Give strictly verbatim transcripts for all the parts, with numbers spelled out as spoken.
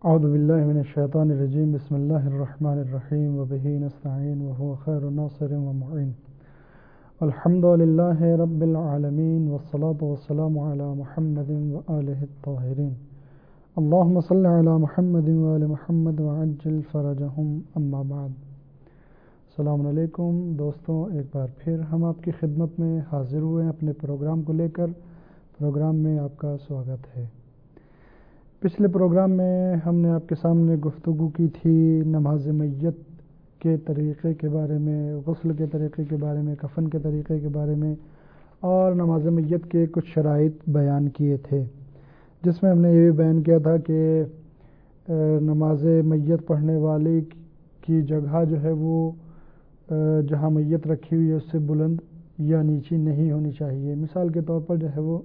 اعوذ باللہ من الشیطان الرجیم بسم اللہ الرحمن الرحیم وبہ نستعین وهو خیر ناصر ومعین الحمد للہ رب العالمین والصلاة والسلام علی محمد وآلہ الطاہرین اللہم صل علی محمد وآل محمد وعجل فرجہم اما بعد۔ السلام علیکم دوستوں، ایک بار پھر ہم آپ کی خدمت میں حاضر ہوئے ہیں اپنے پروگرام کو لے کر۔ پروگرام میں آپ کا سواگت ہے۔ پچھلے پروگرام میں ہم نے آپ کے سامنے گفتگو کی تھی نماز میت کے طریقے کے بارے میں، غسل کے طریقے کے بارے میں، کفن کے طریقے کے بارے میں، اور نماز میت کے کچھ شرائط بیان کیے تھے، جس میں ہم نے یہ بھی بیان کیا تھا کہ نماز میت پڑھنے والے کی جگہ جو ہے وہ جہاں میت رکھی ہوئی ہے اس سے بلند یا نیچی نہیں ہونی چاہیے۔ مثال کے طور پر جو ہے وہ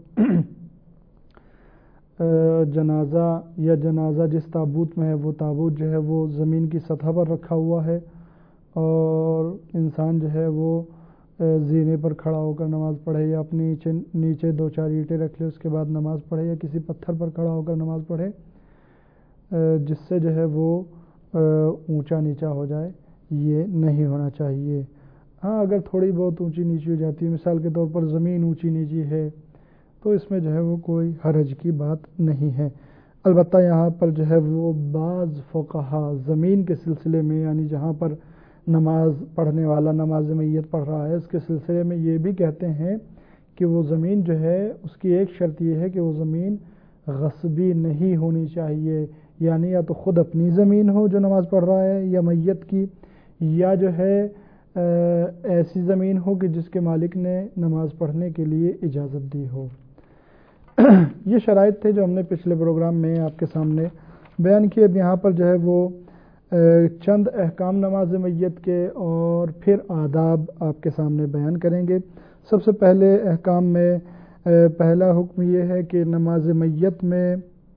جنازہ یا جنازہ جس تابوت میں ہے وہ تابوت جو ہے وہ زمین کی سطح پر رکھا ہوا ہے اور انسان جو ہے وہ زینے پر کھڑا ہو کر نماز پڑھے یا اپنی نیچے نیچے دو چار اینٹیں رکھ لے اس کے بعد نماز پڑھے یا کسی پتھر پر کھڑا ہو کر نماز پڑھے جس سے جو ہے وہ اونچا نیچا ہو جائے، یہ نہیں ہونا چاہیے۔ ہاں اگر تھوڑی بہت اونچی نیچی ہو جاتی ہے، مثال کے طور پر زمین اونچی نیچی ہے تو اس میں جو ہے وہ کوئی حرج کی بات نہیں ہے۔ البتہ یہاں پر جو ہے وہ بعض فقہا زمین کے سلسلے میں، یعنی جہاں پر نماز پڑھنے والا نماز میت پڑھ رہا ہے اس کے سلسلے میں یہ بھی کہتے ہیں کہ وہ زمین جو ہے اس کی ایک شرط یہ ہے کہ وہ زمین غصبی نہیں ہونی چاہیے، یعنی یا تو خود اپنی زمین ہو جو نماز پڑھ رہا ہے یا میت کی، یا جو ہے ایسی زمین ہو کہ جس کے مالک نے نماز پڑھنے کے لیے اجازت دی ہو۔ یہ شرائط تھے جو ہم نے پچھلے پروگرام میں آپ کے سامنے بیان کیے۔ اب یہاں پر جو ہے وہ چند احکام نماز میت کے اور پھر آداب آپ کے سامنے بیان کریں گے۔ سب سے پہلے احکام میں پہلا حکم یہ ہے کہ نماز میت میں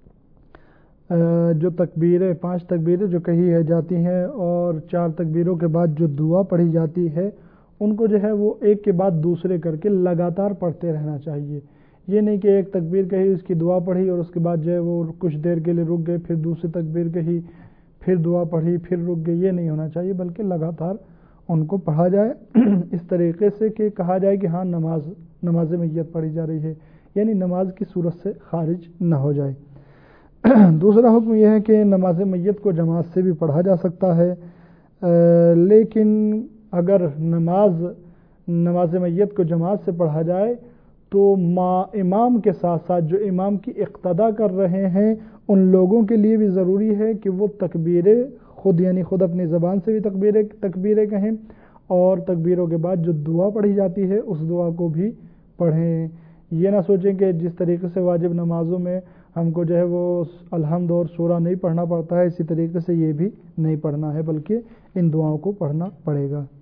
جو تکبیریں پانچ تکبیریں جو کہی ہے جاتی ہیں اور چار تکبیروں کے بعد جو دعا پڑھی جاتی ہے ان کو جو ہے وہ ایک کے بعد دوسرے کر کے لگاتار پڑھتے رہنا چاہیے۔ یہ نہیں کہ ایک تکبیر کہی اس کی دعا پڑھی اور اس کے بعد جو ہے وہ کچھ دیر کے لیے رک گئے، پھر دوسری تکبیر کہی پھر دعا پڑھی پھر رک گئے، یہ نہیں ہونا چاہیے، بلکہ لگاتار ان کو پڑھا جائے اس طریقے سے کہ کہا جائے کہ ہاں نماز نماز میت پڑھی جا رہی ہے، یعنی نماز کی صورت سے خارج نہ ہو جائے۔ دوسرا حکم یہ ہے کہ نماز میت کو جماعت سے بھی پڑھا جا سکتا ہے، لیکن اگر نماز نماز میت کو جماعت سے پڑھا جائے تو ما امام کے ساتھ ساتھ جو امام کی اقتدا کر رہے ہیں ان لوگوں کے لیے بھی ضروری ہے کہ وہ تکبیریں خود یعنی خود اپنی زبان سے بھی تکبیریں تکبیریں کہیں اور تکبیروں کے بعد جو دعا پڑھی جاتی ہے اس دعا کو بھی پڑھیں۔ یہ نہ سوچیں کہ جس طریقے سے واجب نمازوں میں ہم کو جو ہے وہ الحمد اور سورہ نہیں پڑھنا پڑتا ہے، اسی طریقے سے یہ بھی نہیں پڑھنا ہے، بلکہ ان دعاؤں کو پڑھنا پڑے گا۔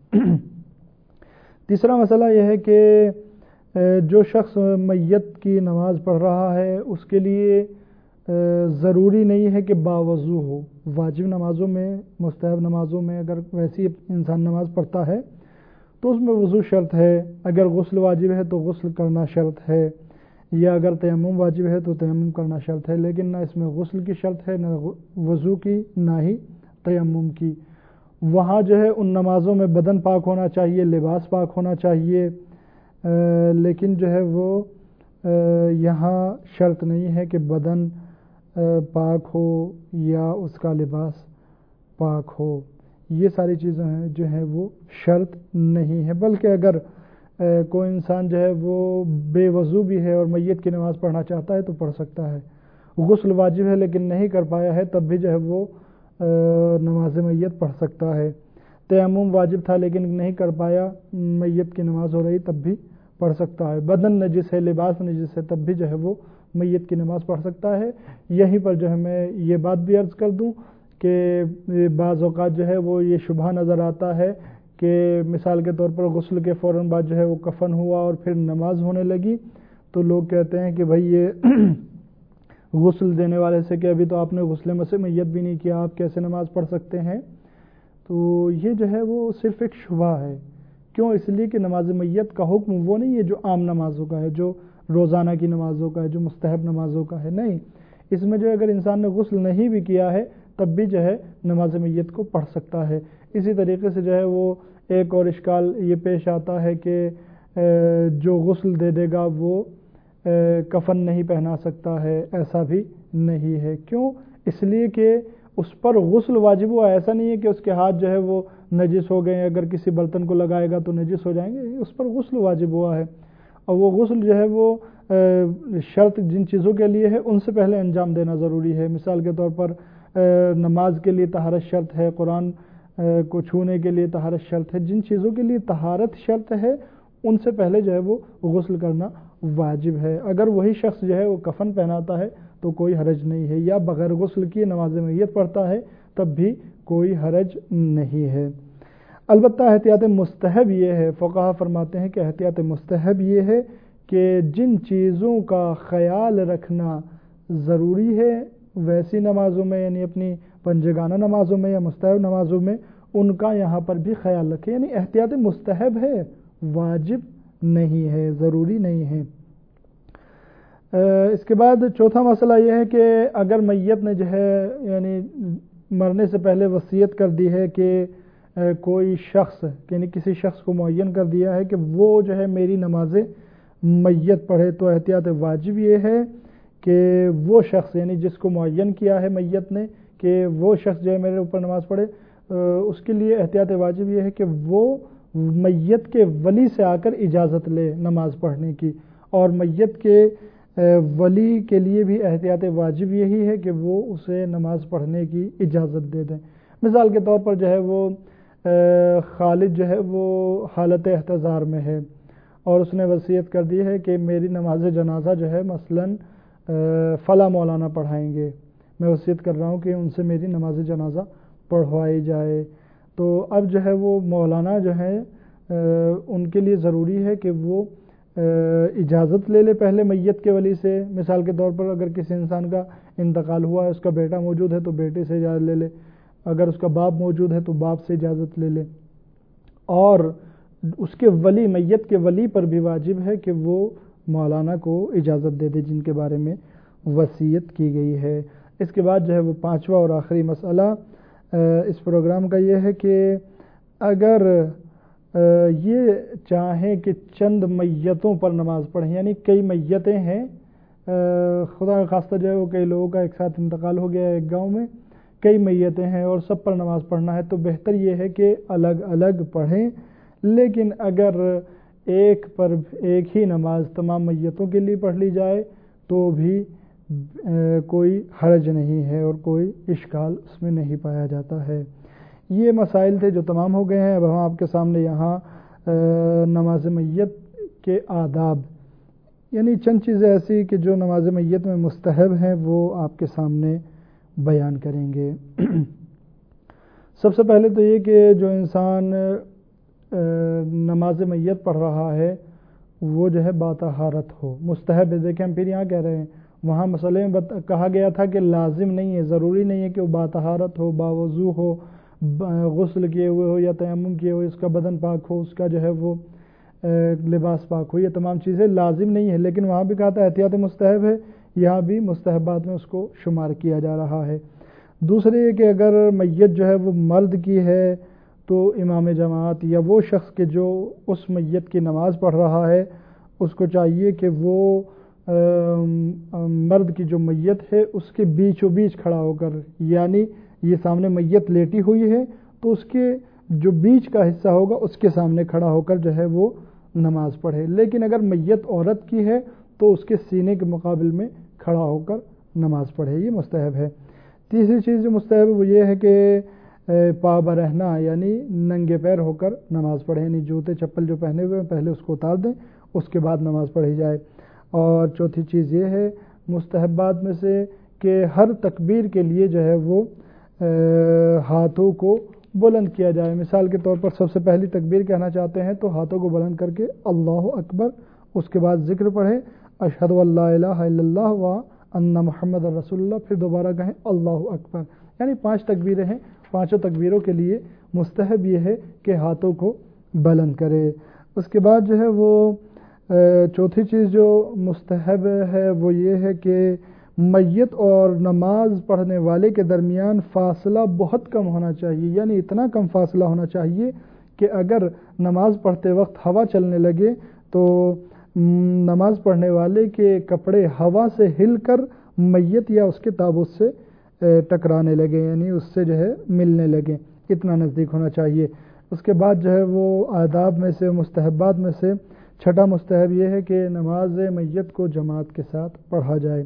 تیسرا مسئلہ یہ ہے کہ جو شخص میت کی نماز پڑھ رہا ہے اس کے لیے ضروری نہیں ہے کہ باوضو ہو۔ واجب نمازوں میں مستحب نمازوں میں اگر ویسی انسان نماز پڑھتا ہے تو اس میں وضو شرط ہے، اگر غسل واجب ہے تو غسل کرنا شرط ہے، یا اگر تیمم واجب ہے تو تیمم کرنا شرط ہے، لیکن نہ اس میں غسل کی شرط ہے، نہ وضو کی، نہ ہی تیمم کی۔ وہاں جو ہے ان نمازوں میں بدن پاک ہونا چاہیے، لباس پاک ہونا چاہیے، لیکن جو ہے وہ یہاں شرط نہیں ہے کہ بدن پاک ہو یا اس کا لباس پاک ہو۔ یہ ساری چیزیں ہیں جو ہیں وہ شرط نہیں ہے، بلکہ اگر کوئی انسان جو ہے وہ بے وضو بھی ہے اور میت کی نماز پڑھنا چاہتا ہے تو پڑھ سکتا ہے۔ غسل واجب ہے لیکن نہیں کر پایا ہے تب بھی جو ہے وہ نماز میت پڑھ سکتا ہے۔ تیمم واجب تھا لیکن نہیں کر پایا، میت کی نماز ہو رہی تب بھی پڑھ سکتا ہے۔ بدن نجس ہے، لباس نجس ہے، تب بھی جو ہے وہ میت کی نماز پڑھ سکتا ہے۔ یہیں پر جو ہے میں یہ بات بھی عرض کر دوں کہ بعض اوقات جو ہے وہ یہ شبہ نظر آتا ہے کہ مثال کے طور پر غسل کے فوراً بعد جو ہے وہ کفن ہوا اور پھر نماز ہونے لگی تو لوگ کہتے ہیں کہ بھائی یہ غسل دینے والے سے کہ ابھی تو آپ نے غسل مسح میت بھی نہیں کیا، آپ کیسے نماز پڑھ سکتے ہیں؟ تو یہ جو ہے وہ صرف ایک شبہ ہے۔ کیوں؟ اس لیے کہ نماز میت کا حکم وہ نہیں ہے جو عام نمازوں کا ہے، جو روزانہ کی نمازوں کا ہے، جو مستحب نمازوں کا ہے، نہیں، اس میں جو اگر انسان نے غسل نہیں بھی کیا ہے تب بھی جو ہے نماز میت کو پڑھ سکتا ہے۔ اسی طریقے سے جو ہے وہ ایک اور اشکال یہ پیش آتا ہے کہ جو غسل دے دے گا وہ کفن نہیں پہنا سکتا ہے، ایسا بھی نہیں ہے۔ کیوں؟ اس لیے کہ اس پر غسل واجب ہوا، ایسا نہیں ہے کہ اس کے ہاتھ جو ہے وہ نجس ہو گئے، اگر کسی برتن کو لگائے گا تو نجس ہو جائیں گے، اس پر غسل واجب ہوا ہے، اور وہ غسل جو ہے وہ شرط جن چیزوں کے لیے ہے ان سے پہلے انجام دینا ضروری ہے۔ مثال کے طور پر نماز کے لیے طہارت شرط ہے، قرآن کو چھونے کے لیے طہارت شرط ہے، جن چیزوں کے لیے طہارت شرط ہے ان سے پہلے جو ہے وہ غسل کرنا واجب ہے۔ اگر وہی شخص جو ہے وہ کفن پہناتا ہے تو کوئی حرج نہیں ہے، یا بغیر غسل کیے نماز میت پڑھتا ہے تب بھی کوئی حرج نہیں ہے۔ البتہ احتیاط مستحب یہ ہے، فقہا فرماتے ہیں کہ احتیاط مستحب یہ ہے کہ جن چیزوں کا خیال رکھنا ضروری ہے ویسی نمازوں میں، یعنی اپنی پنجگانہ نمازوں میں یا مستحب نمازوں میں، ان کا یہاں پر بھی خیال رکھے، یعنی احتیاط مستحب ہے، واجب نہیں ہے، ضروری نہیں ہے۔ اس کے بعد چوتھا مسئلہ یہ ہے کہ اگر میت نے جو ہے یعنی مرنے سے پہلے وصیت کر دی ہے کہ کوئی شخص، یعنی کسی شخص کو معین کر دیا ہے کہ وہ جو ہے میری نماز میت پڑھے، تو احتیاط واجب یہ ہے کہ وہ شخص، یعنی جس کو معین کیا ہے میت نے کہ وہ شخص جو ہے میرے اوپر نماز پڑھے، اس کے لیے احتیاط واجب یہ ہے کہ وہ میت کے ولی سے آ کر اجازت لے نماز پڑھنے کی، اور میت کے ولی کے لیے بھی احتیاط واجب یہی ہے کہ وہ اسے نماز پڑھنے کی اجازت دے دیں۔ مثال کے طور پر جو ہے وہ خالد جو ہے وہ حالت احتضار میں ہے اور اس نے وصیت کر دی ہے کہ میری نماز جنازہ جو ہے مثلاً فلاں مولانا پڑھائیں گے، میں وصیت کر رہا ہوں کہ ان سے میری نماز جنازہ پڑھوائی جائے، تو اب جو ہے وہ مولانا جو ہے ان کے لیے ضروری ہے کہ وہ اجازت لے لے پہلے میت کے ولی سے۔ مثال کے طور پر اگر کسی انسان کا انتقال ہوا ہے، اس کا بیٹا موجود ہے تو بیٹے سے اجازت لے لے، اگر اس کا باپ موجود ہے تو باپ سے اجازت لے لے، اور اس کے ولی، میت کے ولی پر بھی واجب ہے کہ وہ مولانا کو اجازت دے دے جن کے بارے میں وصیت کی گئی ہے۔ اس کے بعد جو ہے وہ پانچواں اور آخری مسئلہ اس پروگرام کا یہ ہے کہ اگر یہ چاہیں کہ چند میتوں پر نماز پڑھیں، یعنی کئی میتیں ہیں، خدا خواستہ جو ہے وہ کئی لوگوں کا ایک ساتھ انتقال ہو گیا ہے ایک گاؤں میں، کئی میتیں ہیں اور سب پر نماز پڑھنا ہے، تو بہتر یہ ہے کہ الگ الگ پڑھیں، لیکن اگر ایک پر ایک ہی نماز تمام میتوں کے لیے پڑھ لی جائے تو بھی کوئی حرج نہیں ہے اور کوئی اشکال اس میں نہیں پایا جاتا ہے۔ یہ مسائل تھے جو تمام ہو گئے ہیں۔ اب ہم آپ کے سامنے یہاں نماز میت کے آداب، یعنی چند چیزیں ایسی کہ جو نماز میت میں مستحب ہیں وہ آپ کے سامنے بیان کریں گے۔ سب سے پہلے تو یہ کہ جو انسان نماز میت پڑھ رہا ہے وہ جو ہے باطہارت ہو، مستحب ہے۔ دیکھیں ہم پھر یہاں کہہ رہے ہیں، وہاں مسئلے میں کہا گیا تھا کہ لازم نہیں ہے، ضروری نہیں ہے کہ وہ باطہارت ہو، باوضو ہو، غسل کیے ہوئے ہو یا تیمم کیے ہوئے، اس کا بدن پاک ہو، اس کا جو ہے وہ لباس پاک ہو، یہ تمام چیزیں لازم نہیں ہے، لیکن وہاں بھی کہا تھا احتیاط مستحب ہے، یہاں بھی مستحبات میں اس کو شمار کیا جا رہا ہے۔ دوسرے یہ کہ اگر میت جو ہے وہ مرد کی ہے تو امام جماعت یا وہ شخص کے جو اس میت کی نماز پڑھ رہا ہے اس کو چاہیے کہ وہ مرد کی جو میت ہے اس کے بیچوں بیچ کھڑا ہو کر، یعنی یہ سامنے میت لیٹی ہوئی ہے تو اس کے جو بیچ کا حصہ ہوگا اس کے سامنے کھڑا ہو کر جو ہے وہ نماز پڑھے، لیکن اگر میت عورت کی ہے تو اس کے سینے کے مقابل میں کھڑا ہو کر نماز پڑھے، یہ مستحب ہے۔ تیسری چیز جو مستحب وہ یہ ہے کہ پا برہنہ یعنی ننگے پیر ہو کر نماز پڑھیں، یعنی جوتے چپل جو پہنے ہوئے ہیں پہلے اس کو اتار دیں، اس کے بعد نماز پڑھی جائے۔ اور چوتھی چیز یہ ہے مستحبات میں سے کہ ہر تکبیر کے لیے جو ہے وہ ہاتھوں کو بلند کیا جائے۔ مثال کے طور پر سب سے پہلی تکبیر کہنا چاہتے ہیں تو ہاتھوں کو بلند کر کے اللہ اکبر، اس کے بعد ذکر پڑھیں اشہد ان لا الہ الا اللہ و ان محمد رسول اللہ، پھر دوبارہ کہیں اللہ اکبر، یعنی پانچ تکبیریں ہیں، پانچوں تکبیروں کے لیے مستحب یہ ہے کہ ہاتھوں کو بلند کرے۔ اس کے بعد جو ہے وہ چوتھی چیز جو مستحب ہے وہ یہ ہے کہ میت اور نماز پڑھنے والے کے درمیان فاصلہ بہت کم ہونا چاہیے، یعنی اتنا کم فاصلہ ہونا چاہیے کہ اگر نماز پڑھتے وقت ہوا چلنے لگے تو نماز پڑھنے والے کے کپڑے ہوا سے ہل کر میت یا اس کے تابوت سے ٹکرانے لگے، یعنی اس سے جو ہے ملنے لگے، اتنا نزدیک ہونا چاہیے۔ اس کے بعد جو ہے وہ آداب میں سے، مستحبات میں سے چھٹا مستحب یہ ہے کہ نماز میت کو جماعت کے ساتھ پڑھا جائے۔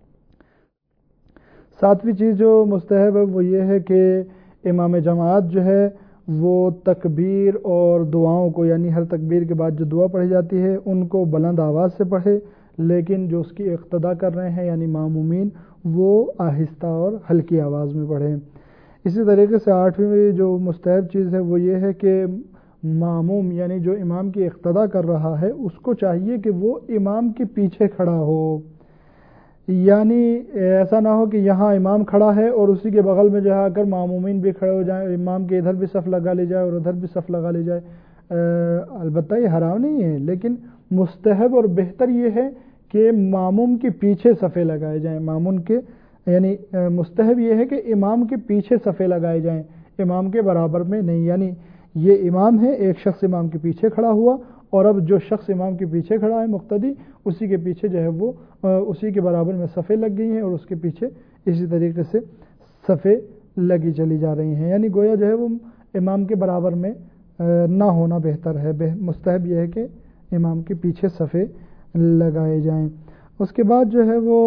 ساتویں چیز جو مستحب ہے وہ یہ ہے کہ امام جماعت جو ہے وہ تکبیر اور دعاؤں کو، یعنی ہر تکبیر کے بعد جو دعا پڑھی جاتی ہے ان کو بلند آواز سے پڑھے، لیکن جو اس کی اقتدا کر رہے ہیں یعنی مامومین وہ آہستہ اور ہلکی آواز میں پڑھیں۔ اسی طریقے سے آٹھویں جو مستحب چیز ہے وہ یہ ہے کہ ماموم یعنی جو امام کی اقتدا کر رہا ہے اس کو چاہیے کہ وہ امام کے پیچھے کھڑا ہو، یعنی ایسا نہ ہو کہ یہاں امام کھڑا ہے اور اسی کے بغل میں جو ہے آ کر مامومین بھی کھڑے ہو جائیں، امام کے ادھر بھی صف لگا لی جائے اور ادھر بھی صف لگا لی جائے۔ البتہ یہ حرام نہیں ہے، لیکن مستحب اور بہتر یہ ہے کہ ماموم کے پیچھے صفیں لگائے جائیں، مامون کے یعنی مستحب یہ ہے کہ امام کے پیچھے صفیں لگائے جائیں، امام کے برابر میں نہیں، یعنی یہ امام ہے، ایک شخص امام کے پیچھے کھڑا ہوا اور اب جو شخص امام کے پیچھے کھڑا ہے مقتدی، اسی کے پیچھے جو ہے وہ اسی کے برابر میں صفیں لگ گئی ہیں اور اس کے پیچھے اسی طریقے سے صفیں لگی چلی جا رہی ہیں، یعنی گویا جو ہے وہ امام کے برابر میں نہ ہونا بہتر ہے، مستحب یہ ہے کہ امام کے پیچھے صفیں لگائے جائیں۔ اس کے بعد جو ہے وہ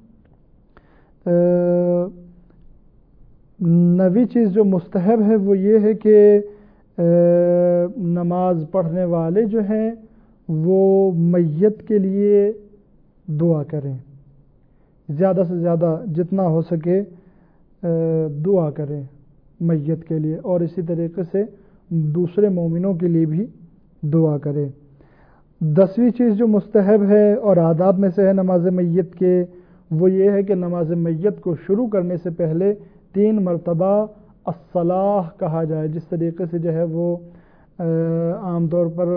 نویں چیز جو مستحب ہے وہ یہ ہے کہ نماز پڑھنے والے جو ہیں وہ میت کے لیے دعا کریں، زیادہ سے زیادہ جتنا ہو سکے دعا کریں میت کے لیے، اور اسی طریقے سے دوسرے مومنوں کے لیے بھی دعا کریں۔ دسویں چیز جو مستحب ہے اور آداب میں سے ہے نماز میت کے وہ یہ ہے کہ نماز میت کو شروع کرنے سے پہلے تین مرتبہ الصلاح کہا جائے، جس طریقے سے جو ہے وہ عام طور پر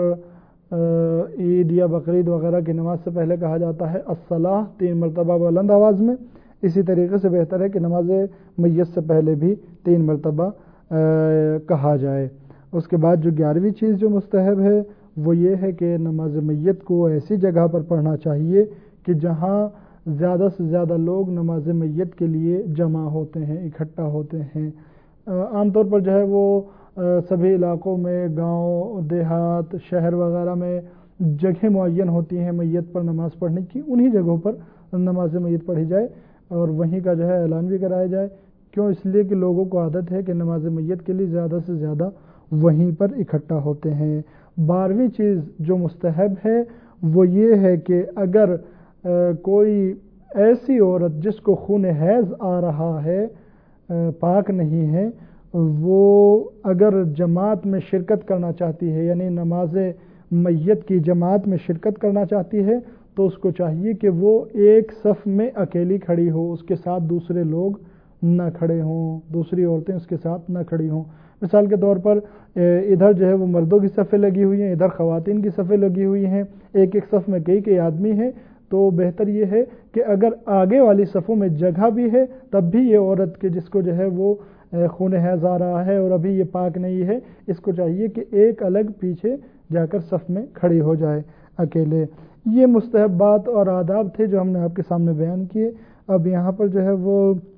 عید یا بقرعید وغیرہ کی نماز سے پہلے کہا جاتا ہے الصلاح تین مرتبہ بلند آواز میں، اسی طریقے سے بہتر ہے کہ نماز میت سے پہلے بھی تین مرتبہ کہا جائے۔ اس کے بعد جو گیارہویں چیز جو مستحب ہے وہ یہ ہے کہ نماز میت کو ایسی جگہ پر پڑھنا چاہیے کہ جہاں زیادہ سے زیادہ لوگ نماز میت کے لیے جمع ہوتے ہیں، اکٹھا ہوتے ہیں۔ عام طور پر جو ہے وہ سبھی علاقوں میں، گاؤں دیہات شہر وغیرہ میں جگہیں معین ہوتی ہیں میت پر نماز پڑھنے کی، انہی جگہوں پر نماز میت پڑھی جائے اور وہیں کا جو ہے اعلان بھی کرایا جائے۔ کیوں؟ اس لیے کہ لوگوں کو عادت ہے کہ نماز میت کے لیے زیادہ سے زیادہ وہیں پر اکٹھا ہوتے ہیں۔ بارہویں چیز جو مستحب ہے وہ یہ ہے کہ اگر کوئی ایسی عورت جس کو خون حیض آ رہا ہے، پاک نہیں ہے، وہ اگر جماعت میں شرکت کرنا چاہتی ہے، یعنی نماز میت کی جماعت میں شرکت کرنا چاہتی ہے، تو اس کو چاہیے کہ وہ ایک صف میں اکیلی کھڑی ہو، اس کے ساتھ دوسرے لوگ نہ کھڑے ہوں، دوسری عورتیں اس کے ساتھ نہ کھڑی ہوں۔ مثال کے طور پر ادھر جو ہے وہ مردوں کی صفیں لگی ہوئی ہیں، ادھر خواتین کی صفیں لگی ہوئی ہیں، ایک ایک صف میں کئی کئی آدمی ہیں، تو بہتر یہ ہے کہ اگر آگے والی صفوں میں جگہ بھی ہے تب بھی یہ عورت کے جس کو جو ہے وہ خون حیض آ رہا ہے اور ابھی یہ پاک نہیں ہے، اس کو چاہیے کہ ایک الگ پیچھے جا کر صف میں کھڑی ہو جائے اکیلے۔ یہ مستحبات اور آداب تھے جو ہم نے آپ کے سامنے بیان کیے۔ اب یہاں پر جو ہے وہ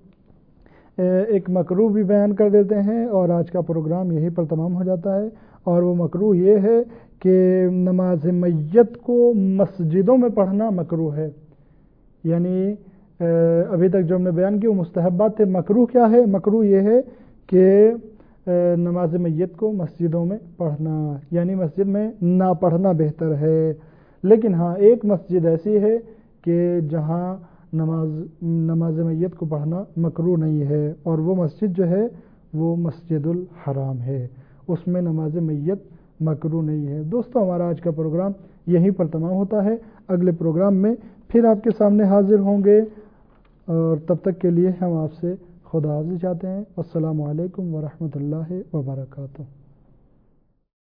ایک مکروہ بھی بیان کر دیتے ہیں اور آج کا پروگرام یہی پر تمام ہو جاتا ہے، اور وہ مکروہ یہ ہے کہ نماز میت کو مسجدوں میں پڑھنا مکروہ ہے، یعنی ابھی تک جو ہم نے بیان کی وہ مستحبات تھے۔ مکروہ کیا ہے؟ مکروہ یہ ہے کہ نماز میت کو مسجدوں میں پڑھنا، یعنی مسجد میں نہ پڑھنا بہتر ہے، لیکن ہاں ایک مسجد ایسی ہے کہ جہاں نماز نماز میت کو پڑھنا مکروہ نہیں ہے، اور وہ مسجد جو ہے وہ مسجد الحرام ہے، اس میں نماز میت مکروہ نہیں ہے۔ دوستو ہمارا آج کا پروگرام یہیں پر تمام ہوتا ہے، اگلے پروگرام میں پھر آپ کے سامنے حاضر ہوں گے، اور تب تک کے لیے ہم آپ سے خدا حافظ چاہتے ہیں۔ السلام علیکم ورحمۃ اللہ وبرکاتہ۔